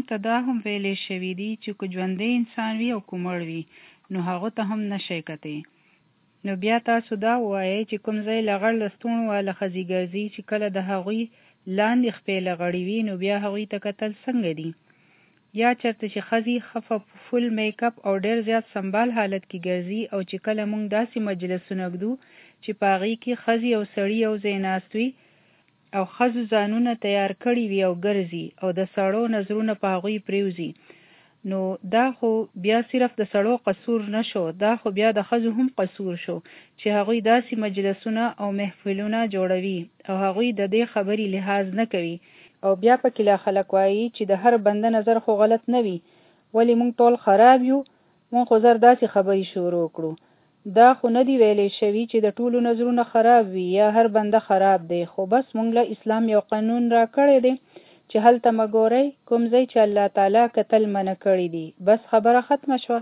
موږ ته دا هم ویلې شوي دي چې که ژوندی انسان وي او که مړ وي نو هغه ته هم نشئ کتی. نو بیا تاسو دا ووایئ چې کوم ځای لغړ لستوڼو والا ښځې ګرځي چې کله د هغوی لاندې خپې لغړې وي نو بیا هغوی ته کتل څنګه دي؟ یا چېرته چې ښځې ښه فل میک اپ او ډېر زیات سنبال حالت کې ګرځي او چې کله موږ داسې مجلسونه ږدو چې په هغې کې ښځې او سړي یو ځای ناست وي او ښځو ځانونه تیار کړي وي او ګرځي او د سړو نظرونه په هغوی پرېوځي، نو دا خو بیا صرف د سړو قصور نشو، دا خو بیا د ښځو هم قصور شو چې هغوی داسې مجلسونه او محفلونه جوړوي او هغوی د دې خبرې لحاظ نه کوي او بیا پکې لا خلک وایي چې د هر بنده نظر خو غلط نه وي، ولې موږ ټول خراب یو، موږ خو زر داسې خبرې شروع کړو. دا خو نه دی ویلې شوي چې د ټولو نظرونه خراب وي یا هر بنده خراب دی، خو بس موږ له اسلام یو قانون را کړی دی چې هلته مګورئ کوم ځای چې الله تعالی کتل منع کړی دی، بس خبره ختمه شوه.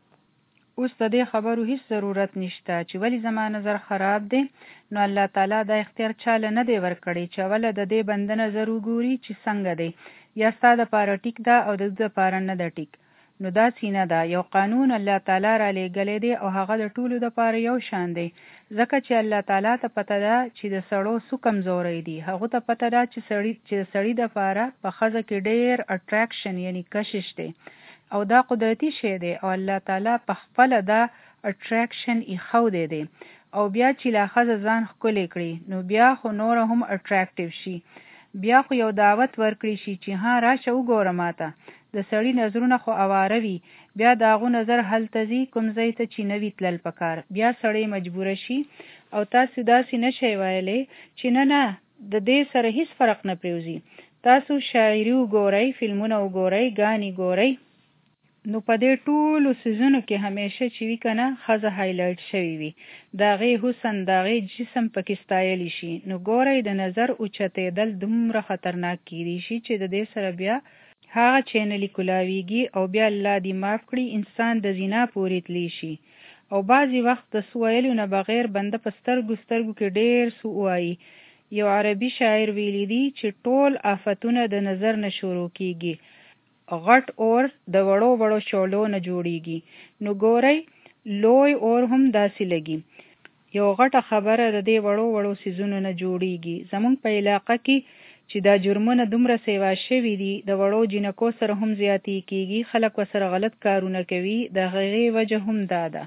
اوس د دې خبرو هیڅ ضرورت نشته چې ولی زما نظر خراب دی، نو الله تعالی دا اختیار چاله نه دی ورکړی چې اوله د دې بنده نظر وګوري چې څنګه دی، یا ستا دپاره ټیک ده او د ده دپاره نه ده ټیک. نو داسې نه ده، یو قانون الله تعالی را لېږلی دی او هغه د ټولو دپاره یو شان دی، ځکه چې الله تعالی ته پته ده چې د سړو څو کمزوری دي، هغو ته پته ده چې د سړي دپاره په ښځه کې ډېر اټریکشن یعنی کشش دی او دا قدرتی شی دی او الله تعالی په خپله دا اټریکشن ایښودی دی او بیا چې لا ښځه ځان ښکلی کړي نو بیا خو نوره هم اټریکټیو شي، بیا خو یو دعوت ورکړي شي چې ها راشه وګوره ماته، د سړي نظرونه خو اواره وي، بیا د هغو نظر هلته ځي کوم ځای ته چې نه وي تلل پکار، بیا سړی مجبوره شي او تاسو داسې نشئ ویلی چې نه د دې سره هیڅ فرق نه پرېوځي. تاسو شاعري وګورئ، فلمونه وګورئ، ګانې ګورئ، نو په دې ټولو څیزونو کې همیشه چې وي که نه ښځه هایلایټ شوي وي، د هغې حسن د هغې جسم پکې ستایلی شي، نو ګورئ د نظر اوچتېدل دومره خطرناک کیدی شي چې د دې سره بیا هغه چینلې کولاویږي او بیا الله دې معاف کړي انسان د زنا پورې تلی شي. او بعضې وخت د څه ویلو نه بغیر بنده په سترګو کې ډېر څه ووایي. یو عربي شاعر ویلی دی چې ټول آفتونه د نظر نه شروع کیږي، غټ اور د وړو شعلو نه جوړیږي، نو ګورئ لوی اور هم داسې لګي، یو غټه خبره د دې وړو څیزونو نه جوړیږي. زمونږ په علاقه کې چې دا جرمونه دومره سیوا شوي دي د وړو جنکو سره هم زیاتی کیږي، خلک ورسره غلط کارونه کوي، د هغې وجه هم دا ده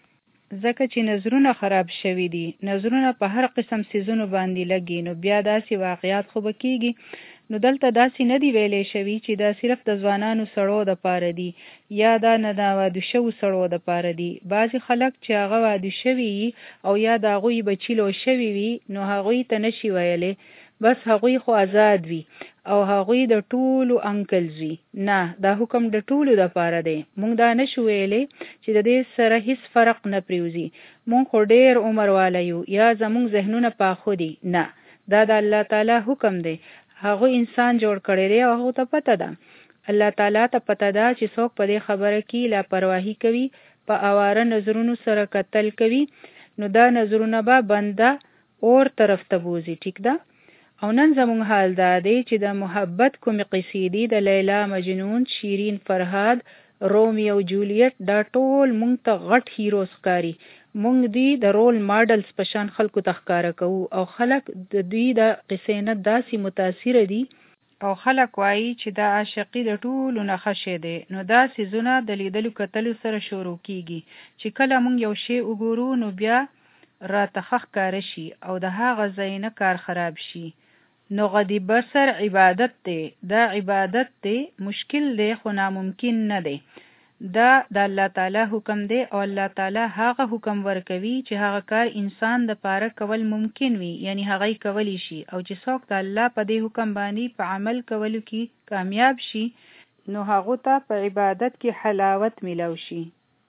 ځکه چې نظرونه خراب شوي دي، نظرونه په هر قسم څیزونو باندې لګي، نو بیا داسې واقعیات خو به کیږي. نو دلته داسې نه دی ویلی شوي چې دا صرف د ځوانانو سړو دپاره دي یا دا نه د واده شوو سړو دپاره دي. بعضې خلک چې هغه واده شوي وي او یا د هغوی بچي لو شوي وي نو هغوی ته نشي ویلی، بس هغوی خو آزاد وي او هغوی د ټولو انکلز وي. نه، دا حکم د ټولو دپاره دی، مونږ دا نشو ویلی چې د دې سره هیڅ فرق نه پرېوځي، مونږ خو ډېر عمر والا یو یا زمونږ ذهنونه پاخه دي. نه، دا د الله تعالی حکم دی، هغه انسان جوړ کړی دی او هغه ته پته ده، الله تعالی ته پته ده چې څوک په دې خبره کې لاپرواهي کوي، په اواره نظرونو سره کتل کوي، نو دا نظرونه به بنده اور طرف ته بوزي. ټیک ده؟ او نن زمونږ حال دا دی چې د محبت کومې قصې دي، د لیلا مجنون، شیرین فرهاد، رومیو جولیت، دا ټول مونږ ته غټ هیروز ښکاري، مونږ دوی د رول ماډلز په شان خلکو ته ښکاره کوو او خلک د دوی د قصې نه داسې متاثره دي او خلک وایي چې دا عاشقي د ټولو نه ښه شی دی. نو دا څیزونه د لیدلو کتلو سره شروع کیږي چې کله مونږ یو شی وګورو نو بیا راته ښه ښکاره شي او د هغه ځای نه کار خراب شي. نو غضی بصر عبادت دی، دا عبادت دی، مشکل دی خو ناممکن نه دی، دا د الله تعالی حکم دی او الله تعالی هغه حکم ورکوي چې هغه کار انسان د پاره کول ممکن وي، یعنی هغه کولی شي، او چې څوک د الله په دې حکم باندې په عمل کولو کې کامیاب شي نو هغه ته په عبادت کې حلاوت ملو شي.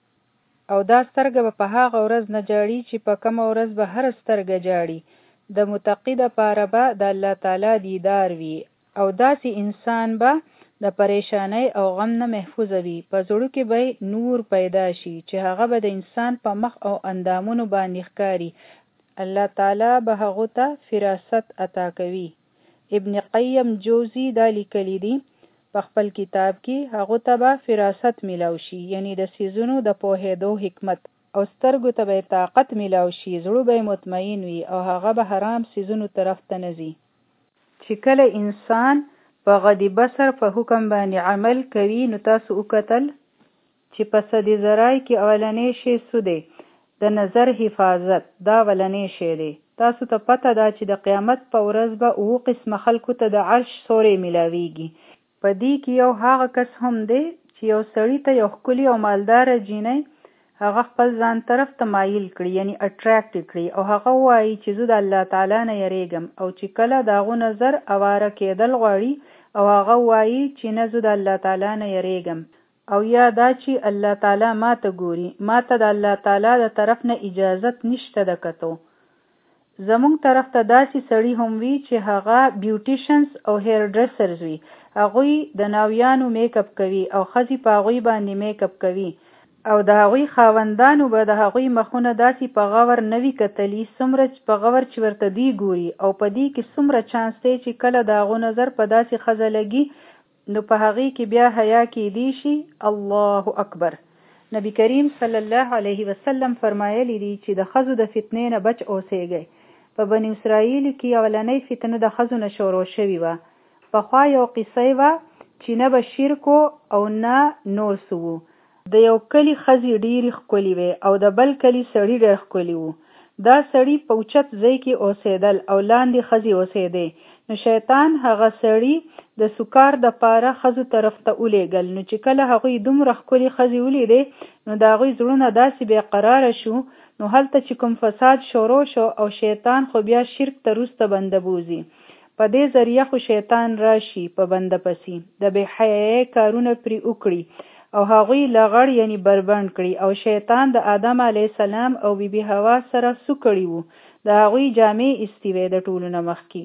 او دا سترګه به په هغه ورځ نه جاړي چې په کومه ورځ به هر سترګه جاړي، د متقی دپاره به د الله تعالی دیدار وي او داسې انسان به د پریشانۍ او غم نه محفوظ وي، په زړه کې به نور پیدا شي چې هغه به د انسان په مخ او اندامونو باندې ښکاري، الله تعالی به هغه ته فراست عطا کوي. ابن قیم جوزی دا لیکلی دی په خپل کتاب کې هغو ته به فراست میلاو شي، یعنی د څیزونو د پوهېدو حکمت، او سترګو ته به طاقت میلاو شي، زړه به مطمئن وي او هغه به حرام څیزونو طرف ته نه ځي. چې کله انسان په غض بصر په حکم باندې عمل کوي، نو تاسو وکتل چې په صد ذرای کې اولنی شی څه دی؟ د نظر حفاظت. دا اولنی شی دی. تاسو ته پته ده چې د قیامت په ورځ به 9 قسمه خلکو ته د عرش سوری میلاویږي. په دې کې یو هغه کس هم دی چې یو سړی ته یو ښکلي او مالداره جینۍ هغه خپل ځان طرف ته مایل کړي، یعنی اټریکټ کړي، او هغه وایي چې زه د الله تعالی نه یریږم، او چې کله د هغو نظر اواره کېدل غواړي او هغه وایي چې نه زه د الله تعالی نه یریږم، او یا دا چې الله تعالی ما ته ګوري، ما ته د الله تعالی د طرف نه اجازت نشته د کتو. زمونږ طرف ته داسې سړي هم وي چې هغه بیوټیشنز او هیر ډریسرز وي، هغوی د ناویانو میک اپ کوي او ښځې په هغوی باندې میک اپ کوي، او د هغوی خاوندانو به د هغوی مخونه داسې په غور نه وي کتلي څومره په غور چې ورته دی ګوري، او په دې کې څومره چانس دی چې کله د هغو نظر په داسې ښځه لګي نو په هغې کې بیا حیا کېدی شي. الله اکبر. نبی کریم صلی الله علیه وسلم فرمایلی دی چې د ښځو د فتنې نه بچ اوسېږئ. په بني اسرائیل کې اولنۍ فتنه د ښځو نه شروع شوې وه. پخوا یو قصه وه چې نه به شرک او نه نور څه وو. د یو کلي ښځې ډېرې ښکلې وې او د بل کلي سړي ډېر ښکلي وو. دا سړي په اوچت ځای کې اوسېدل او لاندې ښځې اوسېدې. نو شیطان هغه سړي د سکار دپاره ښځو طرف ته ولیږل. نو چې کله هغوی دومره ښکلې ښځې ولیدې نو د هغوی زړونه داسې بېقراره شو. نو هلته چې کوم فساد شروع شو او شیطان خو بیا شرک ته وروسته بنده بوځي. په دې ذریعه خو شیطان راشي په بنده پسې د بې حیایۍ کارونه پرې وکړي او هغوی لغړ یعنی بربند کړي، او شیطان د آدم علیه السلام او بیبي حوا سره څه کړي وو؟ د هغوی جامې ایستې وې د ټولو نه مخکې.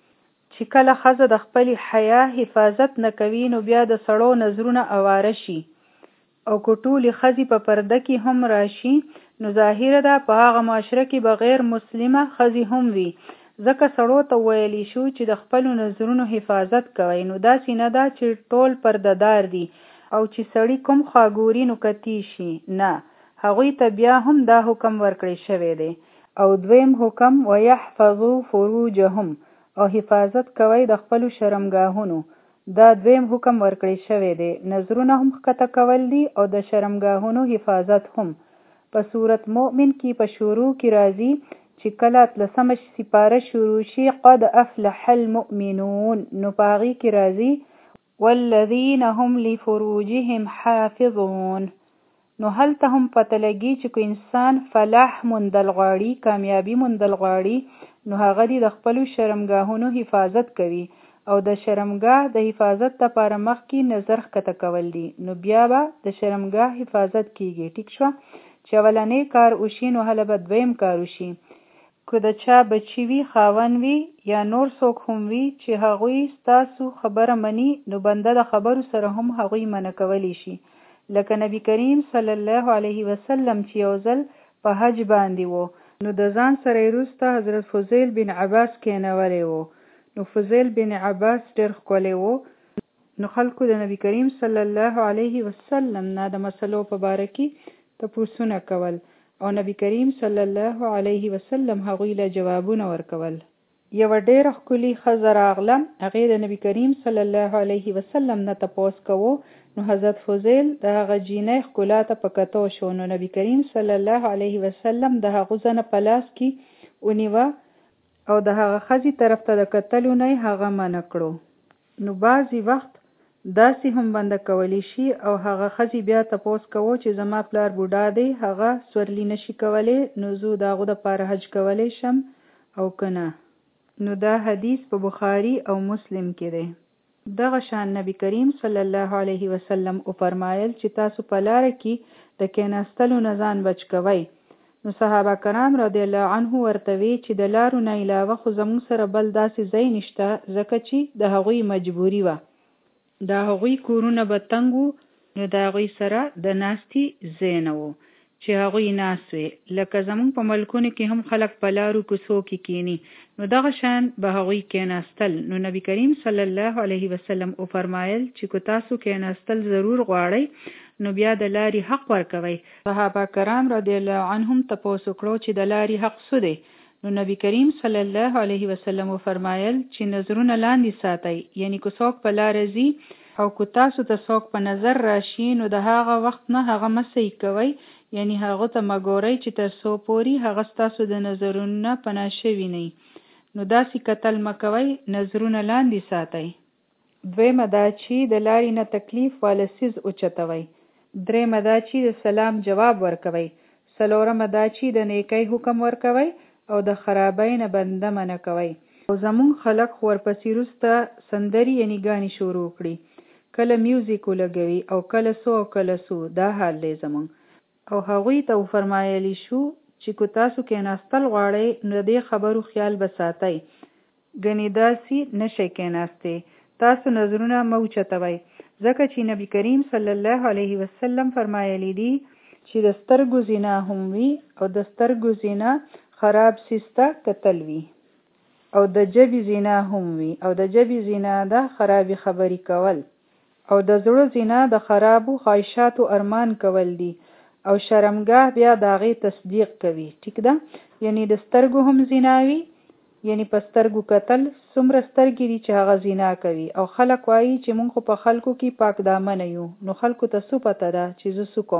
چې کله ښځه د خپلې حیا حفاظت نه کوي نو بیا د سړو نظرونه اواره شي، او که ټولې ښځې په پرده کې هم راشي نو ظاهره ده په هغه معاشره کې به غیر مسلمه ښځې هم وي. ځکه سړو ته ویلی شو چې د خپلو نظرونو حفاظت کوئ. نو داسې نه ده چې ټول پرده دار دي او چې سړی کوم خوا ګوري نو کتی شي. نه، هغوی ته بیا هم دا حکم ورکړی شوی دی. او دویم حکم ویحفظوا فروجهم، او حفاظت کوئ د خپلو شرمګاهونو. دا دویم حکم ورکړی شوی دی. نظرونه هم ښکته کول دي او د شرمګاهونو حفاظت هم. په سورت مؤمن کې په شروع کې راځي چې کله 13مه سپاره شروع شي قد افلح المؤمنون، نو په هغې کې راځي والذین هم لفروجهم حافظون. نو هلته هم پته لګي چې که انسان فلاح موندل غواړي، کامیابی موندل غواړي، نو هغه د خپلو شرمګاهونو حفاظت کوي، او د شرمګاه د حفاظت لپاره مخکې نظر ښکته کول دي. نو بیا به د شرمګاه حفاظت کیږي. ټیک شوه؟ چې اولنی کار وشي نو هله به دویم کار وشي. که د چا بچي وي، خاوند وي یا نور څوک هم وي چې هغوی ستاسو خبره مني، نو بنده د خبرو سره هم هغوی منع کولی شي. لکه نبی کریم صلی الله علیه وسلم چې یو ځل په حج باندې و، نو د ځان سره یې وروسته حضرت فضیل بن عباس کېنولی و. نو فضیل بن عباس ډېر ښکلی و. نو خلکو د نبی کریم صلی الله علیه وسلم نه د مسلو په باره کې تپوسونه کول، او نبی کریم صلی الله علیه وسلم هغوی له جوابونه ورکول. یوه ډېره ښکلې ښځه راغله، هغې د نبی کریم صلی الله علیه وسلم نه تپوس کوو. نو حضرت فضیل د هغه جینۍ ښکلا ته په کتو شو. نو نبی کریم صلی الله علیه وسلم د هغو زنه په لاس کې ونیوه او د هغه ښځې طرف ته د کتلو نه یې هغه منع کړو. نو بعضې وخت داسې هم بنده کولی شي او هغه ښځې بیا تپوس کوو چې زما پلار بوډا دی، هغه سورلي نشي کولی، نو زه د هغو دپاره حج کولی شم او که نه. نو دا حدیث په بخاري او مسلم کې دی. دغه شان نبی کریم صلی الله علیه وسلم فرمایل چې تاسو په لاره کې د کېناستلو نه ځان بچ کوئ. نو صحابه کرام رضی الله عنه ورته وی چې د لارو نه علاوه خو زموږ سره بل داسې ځای نشته، ځکه چې د هغوی مجبوري وه. د هغوی کورونه به تنګ وو، نو د هغوی سره د ناستې ځای نه و چې هغوی ناست وي، لکه زموږ په ملکونو کې هم خلک په لارو کوڅو کې کینی، نو دغه شان به هغوی کېناستل. نو نبی کریم صلی الله علیه وسلم فرمایل چې کو تاسو کېناستل ضرور غواړئ نو بیا د لارې حق ورکوئ. صحابه کرام رضی الله عنهم تپوس وکړو چې د لارې حق څه دی؟ نو نبی کریم صلی الله علیه وسلم فرمایل چې نظرونه لاندې ساتئ، یعنی کو څوک په لاره ځي او کو تاسو ته څوک په نظر راشي نو د هغه وخت نه هغه مسئ کوئ، یعنی هغه ته مګورئ چې تر څو پورې هغه ستاسو د نظرونو پناه شوي نه وي. نو داسې کتل مکوئ، نظرونه لاندې ساتئ. دویمه دا چې د لارې نه تکلیف والا څیز اوچتوئ. دریمه دا چې د سلام جواب ورکوئ. څلورمه دا چې د نیکۍ حکم ورکوئ او د خرابۍ نه بنده منع کوئ. او زمونږ خلک خو ورپسې وروسته سندرې یعنی ګانې شروع کړي، کله میوزیک ولګوي او کله سو او کله سو، دا حال دی زمونږ. او هغوی ته فرمایلی شو چې کو تاسو کېناستل غواړئ نو دې خبرو خیال به ساتئ، ګنې داسې نشئ کېناستی. تاسو نظرونه مه اوچتوئ، ځکه چې نبی کریم صلی الله علیه وسلم فرمایلی دی چې د سترګو زنا هم وي او د سترګو زنا خراب سیسته کتل وي، او د ژبې زنا هم وي او د ژبې زنا ده خرابي خبرې کول، او د زړه زنا د خرابو خواهشاتو ارمان کول دي، او شرمګاه بیا د هغې تصدیق کوي. ټیک ده؟ یعنی د سترګو هم زنا وي، یعنی په سترګو کتل، څومره سترګې دي چې هغه زنا کوي. او خلک وایي چې مونږ خو په خلکو کې پاک دامنه یو، نو خلکو ته څه پته ده چې زه څه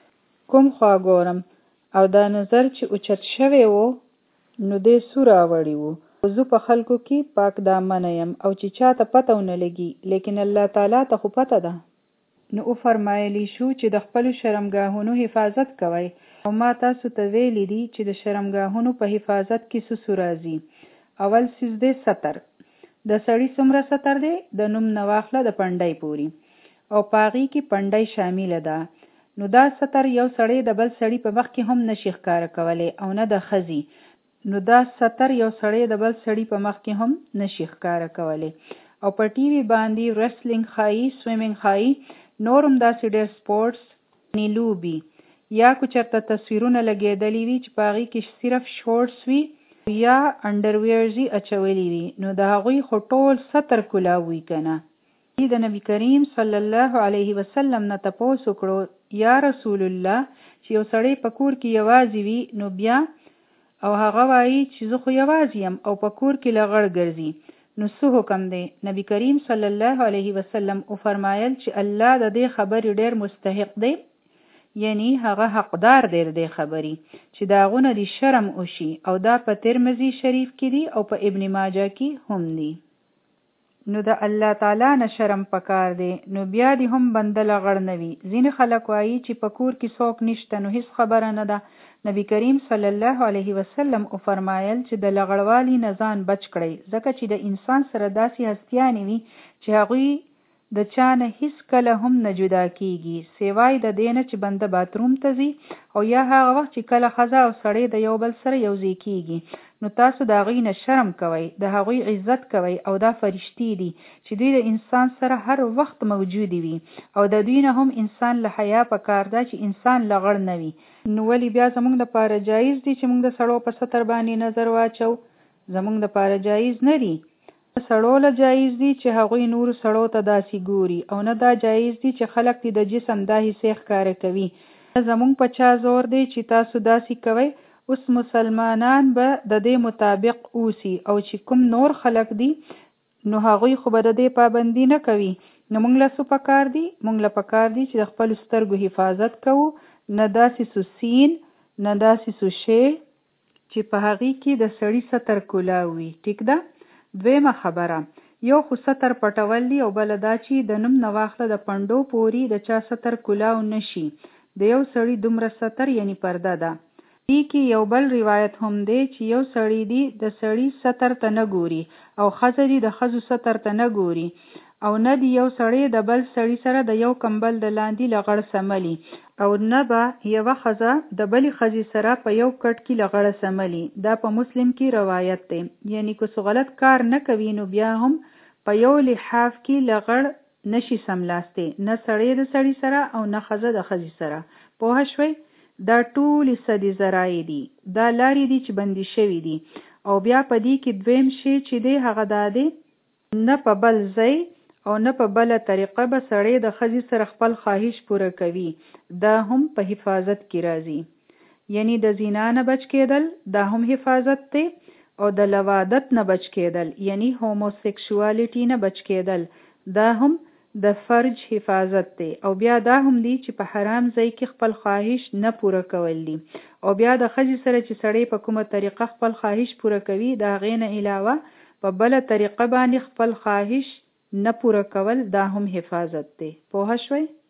کوم خوا ګورم. او دا نظر چې اوچت شوی وو نو دې څه راوړي وو، زه په خلکو کې پاک دامنه یم او چې چاته پته ونه لګي، لیکن الله تعالی ته خو پته ده. نو فرمایلی شو چې د خپلو شرمګاهونو حفاظت کوئ. او ما تاسو ته ویلی دي چې د شرمګاهونو په حفاظت کې څه راځي. اول څیز دی ستر. د سړي څومره ستر دی؟ د نوم نه واخله د پنډۍ پوري، او په هغې کې پنډۍ شامله ده. نو دا ستر یو سړی د بل سړي په مخ کې هم نشي ښکاره کولی، او نه د ښځې. نو دا ستر یو سړی د بل سړي په مخ کې هم نشي ښکاره کولی. او په ټي وي باندې ریسلینګ ښایي، سویمینګ ښایي، نورم داسې ډېر سپورټس لوبي، یا کو چېرته تصویرونه لګېدلي وي چې په هغې کې صرف شورټس وي یا انډرویرز اچولي وي، نو د هغوی خو ټول ستر کلاو وي که نه. د نبی کریم صلی الله علیه وسلم نه تپوس وکړو، یا رسول الله چې یو سړی په کور کې یوازې وي نو بیا، او هغه وایي چې زه خو یوازې یم او په کور کې لغړ ګرځي، نو څه حکم دی؟ نبی کریم صلی الله علیه وسلم فرمایل چې الله د دې خبرې ډېر مستحق دی، یعنی هغه حقدار دی د دې خبرې چې د هغونه دې شرم وشي. او دا په ترمذي شریف کې دی او په ابن ماجه کې هم دی. نو د الله تعالی نه شرم پکار دی، نو بیا دې هم بنده لغړ نه وي. ځینې خلک وایي چې په کور کې څوک نشته نو هیڅ خبره نه ده. نبی کریم صلی الله علیه وسلم فرمایل چې د لغړوالي نه ځان بچ کړئ، ځکه چې د انسان سره داسې هستیانې وي چې هغوی د چا نه هیڅ کله هم نه جدا کیږي، سوای د دې نه چې بنده باتروم ته ځي، او یا هغه وخت چې کله ښځه او سړی د یو بل سره یوځای کیږي. نو تاسو د هغوی نه شرم کوئ، د هغوی عزت کوئ، او دا فرشتي دي چې دوی د انسان سره هر وخت موجودي وي، او د دوی نه هم انسان له حیا پکار ده چې انسان لغړ نه وي. نو ولی بیا زمونږ دپاره جایز دي چې موږ د سړو په ستر باندې نظر واچو؟ زمونږ دپاره جایز نه دي. سړو له جایز دي چې هغوی نورو سړو ته داسې ګوري، او نه دا جایز دي چې خلک دې د جسم دا حصې ښکاره کوي. زمونږ په چا زور دی چې تاسو داسې کوئ؟ اوس مسلمانان به د دې مطابق اوسي، او چې کوم نور خلک دي نو هغوی خو به د دې پابندي نه کوي. نو موږ له څه پکار دي؟ موږ له پکار دي چې د خپلو سترګو حفاظت کوو، نه داسې څه سین، نه داسې څه شی چې په هغې کې د سړي ستر کلاو وي. ټیک ده؟ دویمه خبره، یو خو ستر پټول دي، او بله دا چې د نوم نه واخله د پنډو پوري د چا ستر کلاو نشي. د یو سړي دومره ستر یعنی پرده ده. دې کې یو بل روایت هم دی چې یو سړی دی د سړي ستر ته نه ګوري، او ښځه دی د ښځو ستر ته نه ګوري، او نه دی یو سړی د بل سړي سره د یو کمبل د لاندې لغړ سملی، او نه به یوه ښځه د بلې ښځې سره په یو کټ کې لغړه سملی. دا په مسلم کې روایت دی. یعنی که څه غلط کار نه کوي نو بیا هم په یو لحاف کې لغړ نشي سملاستی، نه سړی د سړي سره او نه ښځه د ښځې سره. پوه شوئ؟ دا ټول سدي ذرایع دي، دا لارې دي چې بندي شوي دي. او بیا په دې کې دویم شی چې دی هغه دا دی، نه په بل ځای او نه په بله طریقه به سړی د ښځې سره خپل خواهش پوره کوي. دا هم په حفاظت کې راځي. یعنی د زنا نه بچ کېدل دا هم حفاظت دی، او د لوادت نه بچ کېدل یعنی هوموسیکشوالیټي نه بچ کېدل دا هم د فرج حفاظت دی. او بیا دا هم دی چې په حرام ځای کې خپل خواهش نه پوره کول دي. او بیا د ښځې سره چې سړی په کومه طریقه خپل خواهش پوره کوي، دا هغې نه علاوه په بله طریقه باندې خپل خواهش نه پوره کول دا هم حفاظت دی. پوه شوئ؟